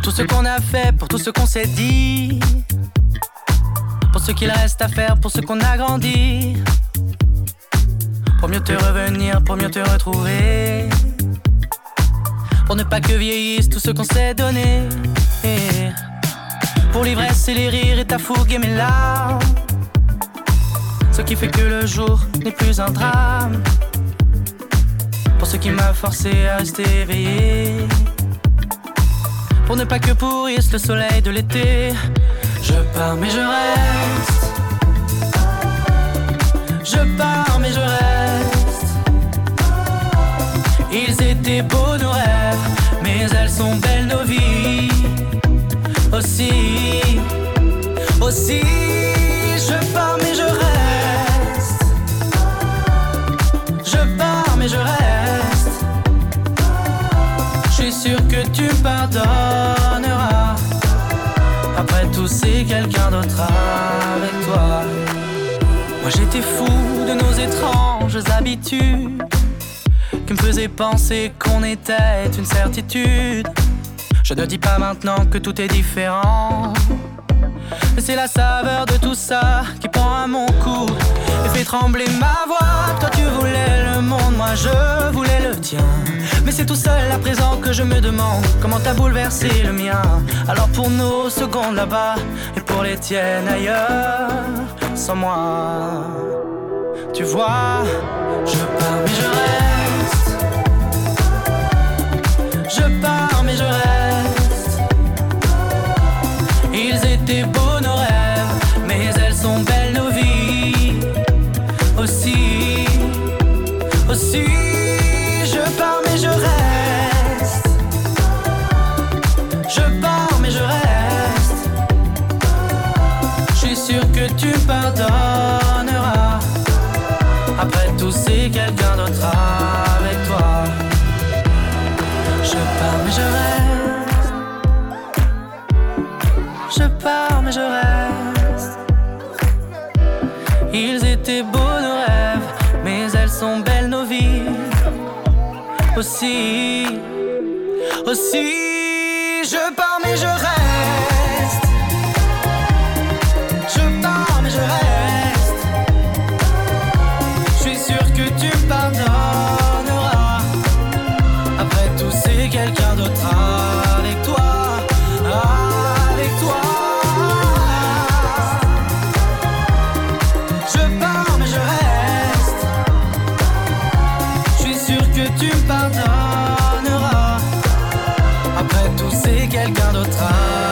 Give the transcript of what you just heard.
tout ce qu'on a fait, pour tout ce qu'on s'est dit, pour ce qu'il reste à faire, pour ce qu'on a grandi, pour mieux te revenir, pour mieux te retrouver, pour ne pas que vieillisse tout ce qu'on s'est donné, pour l'ivresse et les rires et ta fougue et mes larmes, ce qui fait que le jour n'est plus un drame, pour ce qui m'a forcé à rester éveillé, pour ne pas que pourrisse le soleil de l'été. Je pars mais je reste, je pars mais je reste. Ils étaient beaux nos rêves, mais elles sont belles nos vies. Aussi, aussi, je pars mais je reste, je pars mais je reste. Je suis sûr que tu me pardonneras. Après tout c'est quelqu'un d'autre avec toi. Moi j'étais fou de nos étranges habitudes qui me faisaient penser qu'on était une certitude. Je ne dis pas maintenant que tout est différent, mais c'est la saveur de tout ça qui prend à mon cou et fait trembler ma voix. Toi tu voulais le monde, moi je voulais le tien, mais c'est tout seul à présent que je me demande comment t'as bouleversé le mien. Alors pour nos secondes là-bas et pour les tiennes ailleurs, sans moi, tu vois, je pars mais je reste, je pars mais je reste. Ils étaient beaux nos rêves, mais elles sont belles nos vies. Aussi, aussi, je pars mais je reste, je pars mais je reste. Je suis sûr que tu me pardonneras. Après tout c'est quelqu'un d'autre avec toi. Je pars mais je reste, je pars mais je reste. Ils étaient beaux nos rêves, mais elles sont belles nos vies. Aussi, aussi, je pars mais je reste, je pars mais je reste. Je suis sûr que tu me pardonneras. Après tout c'est quelqu'un d'autre avec toi. Avec toi, je pars mais je reste. Je suis sûr que tu me pardonneras. Après tout c'est quelqu'un d'autre.